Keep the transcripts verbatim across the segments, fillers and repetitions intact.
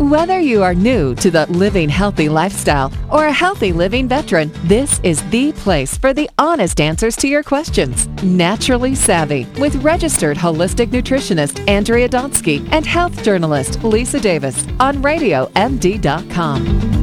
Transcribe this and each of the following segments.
Whether you are new to the living healthy lifestyle or a healthy living veteran, this is the place for the honest answers to your questions. Naturally Savvy with registered holistic nutritionist Andrea Donsky and health journalist Lisa Davis on radio m d dot com.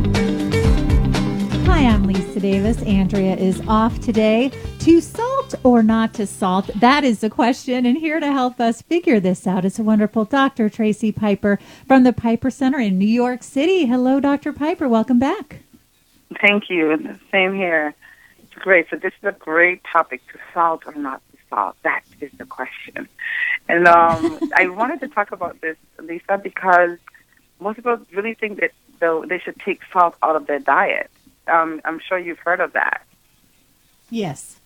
Hi, I'm Lisa Davis. Andrea is off today. To salt or not to salt? That is the question. And here to help us figure this out is a wonderful Doctor Tracy Piper from the Piper Center in New York City. Hello, Doctor Piper. Welcome back. Thank you. Same here. It's great. So this is a great topic, to salt or not to salt. That is the question. And um, I wanted to talk about this, Lisa, because most people really think that though they should take salt out of their diet. Um, I'm sure you've heard of that. Yes.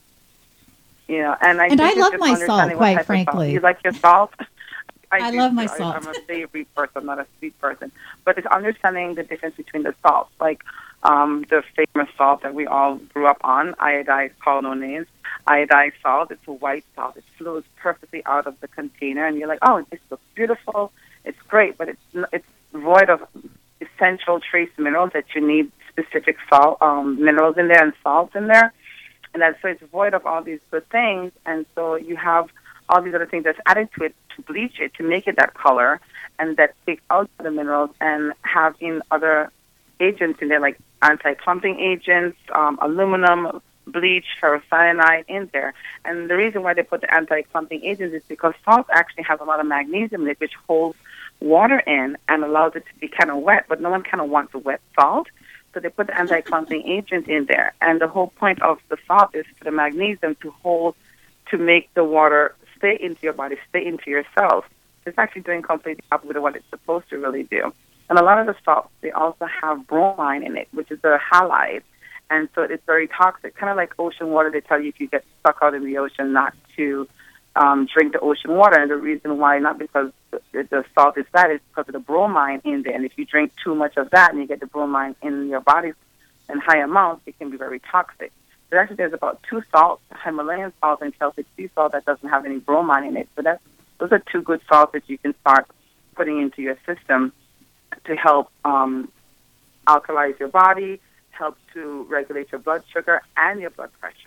You know, and I, and I think love my salt, quite frankly. You like your salt? I, I love my I, salt. I'm a savory person, not a sweet person. But it's understanding the difference between the salts, like um, the famous salt that we all grew up on, iodized, call no names. Iodized salt, it's a white salt. It flows perfectly out of the container, and you're like, oh, this looks beautiful. It's great, but it's it's void of essential trace minerals that you need, specific salt um, minerals in there and salts in there. And that, so it's void of all these good things, and so you have all these other things that's added to it to bleach it, to make it that color, and that take out the minerals and have in other agents in there, like anti-clumping agents, um, aluminum, bleach, ferrocyanide in there. And the reason why they put the anti-clumping agents is because salt actually has a lot of magnesium in it, which holds water in and allows it to be kind of wet, but no one kind of wants a wet salt. So they put the anti-clumping agent in there. And the whole point of the salt is for the magnesium to hold, to make the water stay into your body, stay into your cells. It's actually doing completely opposite of what it's supposed to really do. And a lot of the salts, they also have bromine in it, which is a halide. And so it's very toxic, kind of like ocean water. They tell you if you get stuck out in the ocean not to um, drink the ocean water. And the reason why, not because the, the salt is bad, is because of the bromine in there. And if you drink too much of that and you get the bromine in your body in high amounts, it can be very toxic. But actually, there's about two salts, Himalayan salt and Celtic sea salt, that doesn't have any bromine in it. So that's, those are two good salts that you can start putting into your system to help um, alkalize your body, help to regulate your blood sugar and your blood pressure.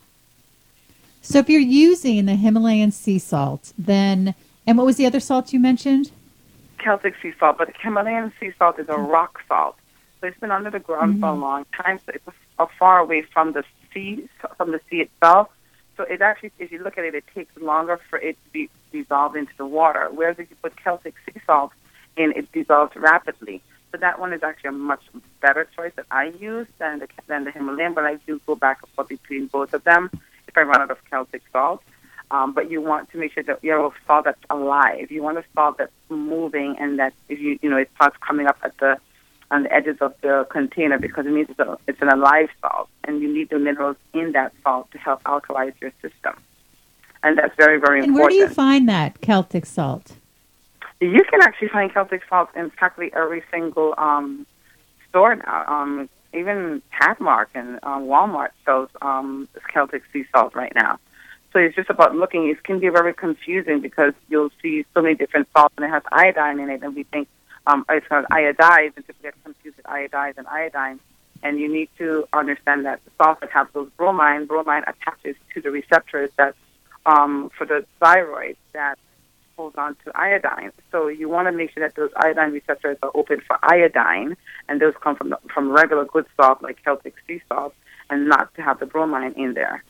So if you're using the Himalayan sea salt, then, and what was the other salt you mentioned? Celtic sea salt, but the Himalayan sea salt is a rock salt. So it's been under the ground mm-hmm. for a long time, so it's a, a far away from the sea, from the sea itself. So it actually, if you look at it, it takes longer for it to be dissolved into the water. Whereas if you put Celtic sea salt in, it dissolves rapidly. So that one is actually a much better choice that I use than the, than the Himalayan, but I do go back and forth between both of them if I run out of Celtic salt. Um, but you want to make sure that you have a salt that's alive. You want a salt that's moving, and that if you you know it starts coming up at the on the edges of the container, because it means it's, a, it's an alive salt, and you need the minerals in that salt to help alkalize your system. And that's very, very and important. And where do you find that Celtic salt? You can actually find Celtic salt in practically every single um, store now. Um, even Pathmark and um, Walmart sells um, Celtic sea salt right now. So it's just about looking. It can be very confusing because you'll see so many different salts, and it has iodine in it, and we think um, it's called iodized, and people get confused with iodized and iodine. And you need to understand that the salts that have those bromine, bromine attaches to the receptors that um, for the thyroid that holds on to iodine. So you want to make sure that those iodine receptors are open for iodine, and those come from the, from regular good salt like Celtic sea salt, and not to have the bromine in there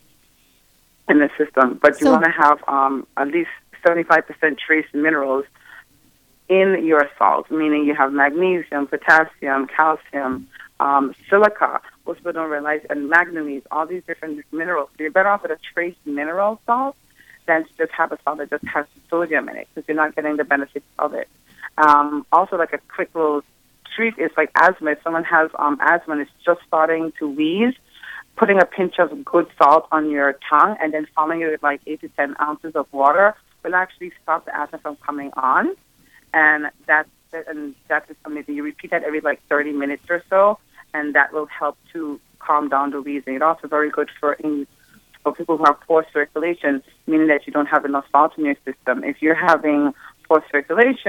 in the system. But you so, want to have um, at least seventy-five percent trace minerals in your salt, meaning you have magnesium, potassium, calcium, um, silica, most people don't realize, and manganese, all these different minerals. So you're better off with a trace mineral salt than to just have a salt that just has sodium in it, because you're not getting the benefits of it. Um, also, like a quick little treat is like asthma. If someone has um, asthma and is just starting to wheeze, putting a pinch of good salt on your tongue and then following it with like eight to ten ounces of water will actually stop the asthma from coming on. And that's and that is amazing. You repeat that every like thirty minutes or so, and that will help to calm down the wheezing. It's also very good for in, for people who have poor circulation, meaning that you don't have enough salt in your system. If you're having poor circulation,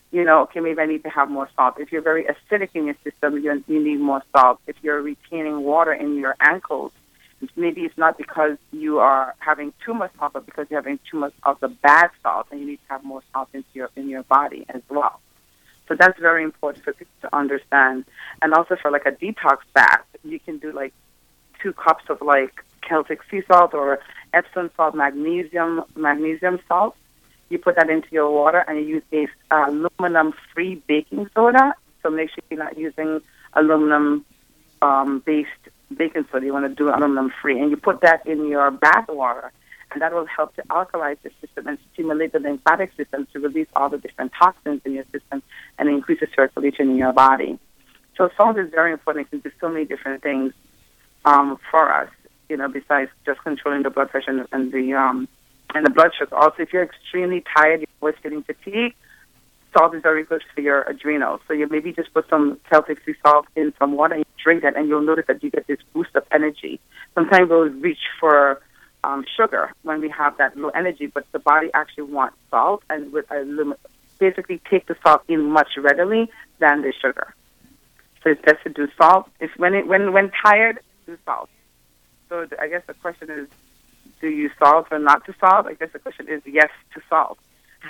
you know, okay, maybe I need to have more salt. If you're very acidic in your system, you, you need more salt. If you're retaining water in your ankles, maybe it's not because you are having too much salt, but because you're having too much of the bad salt, and you need to have more salt into your in your body as well. So that's very important for people to understand. And also for like a detox bath, you can do like two cups of like Celtic sea salt or Epsom salt, magnesium magnesium salt. You put that into your water, and you use a uh, aluminum-free baking soda. So make sure you're not using aluminum um, based baking soda. You want to do aluminum free, and you put that in your bath water, and that will help to alkalize the system and stimulate the lymphatic system to release all the different toxins in your system and increase the circulation in your body. So salt is very important. It can do so many different things um, for us, you know, besides just controlling the blood pressure and, and the um, and the blood sugar. Also, if you're extremely tired, you're always feeling fatigued, salt is very good for your adrenals. So you maybe just put some Celtic sea salt in some water and you drink that, and you'll notice that you get this boost of energy. Sometimes we'll reach for um, sugar when we have that low energy, but the body actually wants salt, and with a limit, basically take the salt in much readily than the sugar. So it's best to do salt. If when it, when when tired, do salt. So th- I guess the question is, do you salt or not to salt? I guess the question is yes to salt.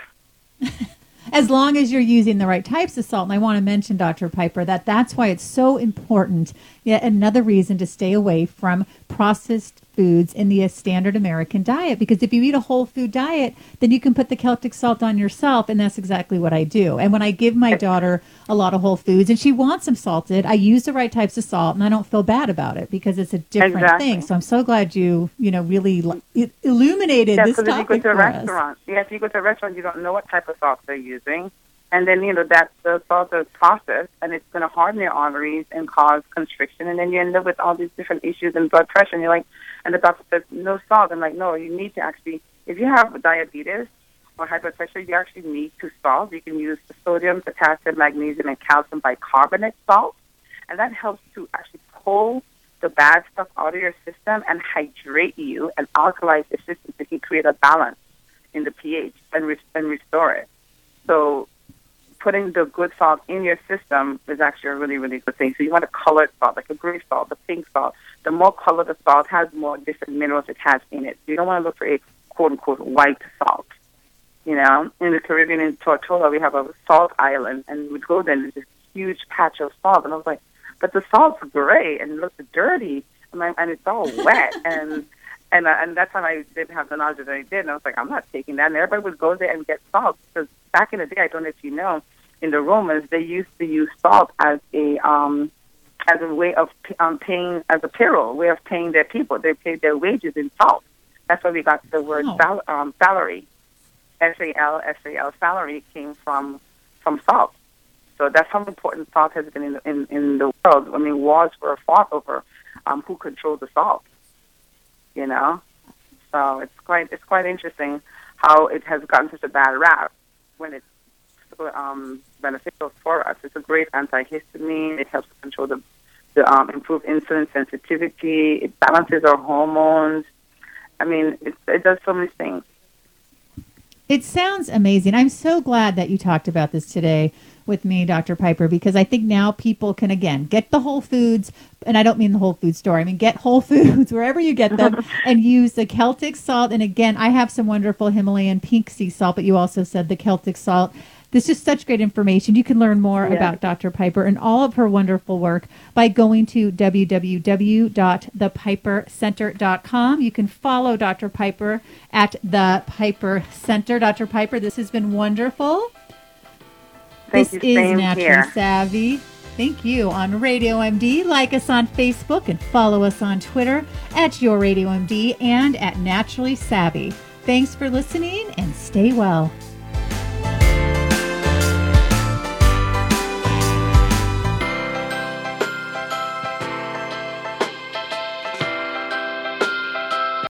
As long as you're using the right types of salt. And I want to mention, Doctor Piper, that that's why it's so important. Yet another reason to stay away from processed foods in the standard American diet. Because if you eat a whole food diet, then you can put the Celtic salt on yourself. And that's exactly what I do. And when I give my daughter a lot of whole foods and she wants them salted, I use the right types of salt, and I don't feel bad about it because it's a different exactly. thing. So I'm so glad you, you know, really l- illuminated yeah, this topic if you go to a for restaurant, us. Yeah, if you go to a restaurant, you don't know what type of salt they're using. And then, you know, that the salt is processed, and it's going to harden your arteries and cause constriction. And then you end up with all these different issues in blood pressure. And you're like, and the doctor says, no salt. I'm like, no, you need to actually, if you have diabetes or high blood pressure, you actually need to salt. You can use the sodium, potassium, magnesium, and calcium bicarbonate salt. And that helps to actually pull the bad stuff out of your system and hydrate you and alkalize the system so you can create a balance in the pH and, re- and restore it. So putting the good salt in your system is actually a really, really good thing. So you want a colored salt, like a gray salt, the pink salt. The more color the salt has, more different minerals it has in it. You don't want to look for a quote-unquote white salt. You know, in the Caribbean, in Tortola, we have a salt island, and we'd go there, and there's this huge patch of salt. And I was like, but the salt's gray, and it looks dirty, and, I, and it's all wet. and and uh, and that time I didn't have the knowledge that I did, and I was like, I'm not taking that. And everybody would go there and get salt, because back in the day, I don't know if you know, in the Romans, they used to use salt as a um, as a way of um, paying, as a payroll, way of paying their people. They paid their wages in salt. That's where we got the word oh. sal- um, salary. S A L, S A L, salary came from from salt. So that's how important salt has been in the, in, in the world. I mean, wars were fought over um, who controlled the salt, you know? So it's quite it's quite interesting how it has gotten such a bad rap when it's so um, beneficial for us. It's a great antihistamine. It helps control the, the um, improve insulin sensitivity. It balances our hormones. I mean, it, it does so many things. It sounds amazing. I'm so glad that you talked about this today with me, Doctor Piper, because I think now people can, again, get the Whole Foods, and I don't mean the Whole Foods store. I mean, get Whole Foods wherever you get them and use the Celtic salt. And again, I have some wonderful Himalayan pink sea salt, but you also said the Celtic salt. This is such great information. You can learn more yeah. about Doctor Piper and all of her wonderful work by going to w w w dot the piper center dot com. You can follow Doctor Piper at The Piper Center. Doctor Piper, this has been wonderful. Thank this you, is Naturally here. Savvy. Thank you on Radio M D. Like us on Facebook and follow us on Twitter at Your Radio M D and at Naturally Savvy. Thanks for listening and stay well.